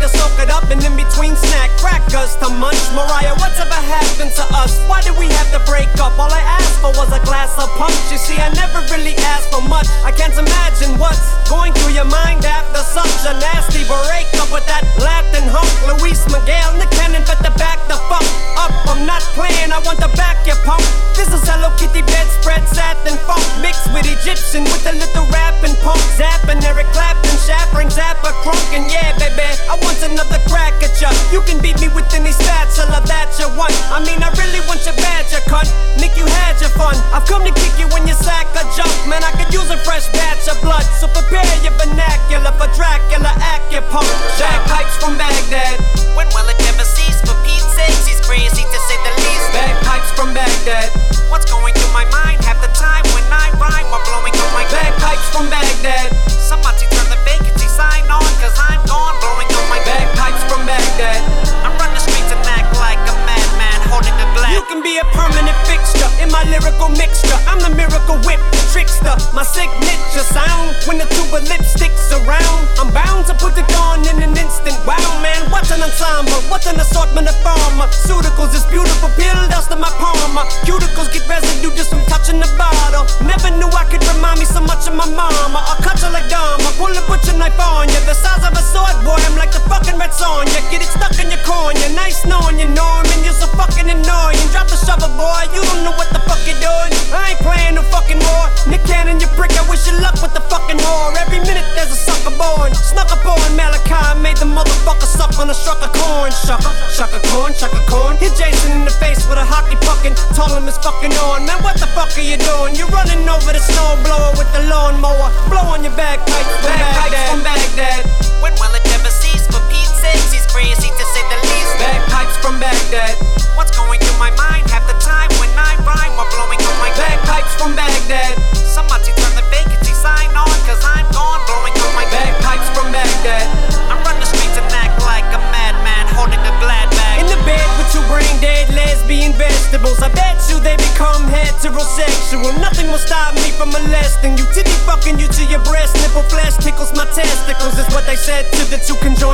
to soak it up, and in between snack crackers to munch. Mariah, what's ever happened to us? Why did we have to break up? All I asked for was a glass of punch. You see, I never really asked for much. I can't imagine what's going through your mind after such a nasty breakup with that Latin hunk. Luis Miguel, Nick Cannon, better back the fuck up. I'm not playing, I want to back your punk. This is Hello Kitty bedspread, satin funk mixed with Egyptian with a little rapping punk. Zapping Eric Clapton, Shaffring, Zappa, Crunk, and yeah, baby, I want another crack at ya. You can beat me with any spatula that you want. I mean, I really want your badge, you cunt. Nick, you had your fun. I've come to kick you when you sack a jump. Man, I could use a fresh batch of blood. So prepare your vernacular for Dracula, Acupunk. Bagpipes from Baghdad. When will it ever cease? For Pete's sakes, he's crazy to say the least. Bagpipes from Baghdad. What's going through my mind half the time when I rhyme while blowing on my bagpipes from Baghdad. Somebody turn the vacancy sign on, cause I'm gone blowing on my bagpipes from Baghdad. I run the streets and act like a madman holding a glass. You can be a permanent fixture in my lyrical mixture. I'm the miracle whip, the trickster. My signature sound when the tuba lipstick's around. I'm bound to put it on in an instant. Wow, man, what's an ensemble? What's an assortment of pharmaceuticals? This beautiful pill dust in my palm. Cuticles get residue just from touching the bottle. Never knew I could remind me so much of my mama. I'll cut you like Dharma, pull a butcher knife on you. The size of a sword, boy, I'm like the fucking Red Sonja. Get it stuck in your cornea, nice knowing you, Norman. You're so fucking annoying. Drop the shovel, boy, you don't know what the fuck you're doing. I ain't playing no fucking war. Nick Cannon, you prick, I wish you luck with the fucking whore. Every minute there's a sucker born. Snuck up on Malachi, made the motherfucker suck on a struck of corn. Shucker corn, shucker corn. Hit Jason in the face with a hockey puckin'. Told him it's fucking on. Man, what the fuck are you doing? You're running over the snowblower with the lawnmower. Blow on your bagpipes from Baghdad. When will it ever cease? For Pete's sakes, he's crazy to say the least. Bagpipes from Baghdad. What's going through my mind half the time when I rhyme while blowing on my bagpipes from Baghdad. Somebody turn the vacancy sign on, cause I'm gone blowing on my bagpipes from Baghdad. I run the streets and act like a madman holding a glad bag. In the bed with two brain dead lesbian vegetables. I bet you they become heterosexual. Nothing will stop me from molesting you. Titty fucking you to your breast nipple. Flesh tickles my testicles is what they said to the two conjoined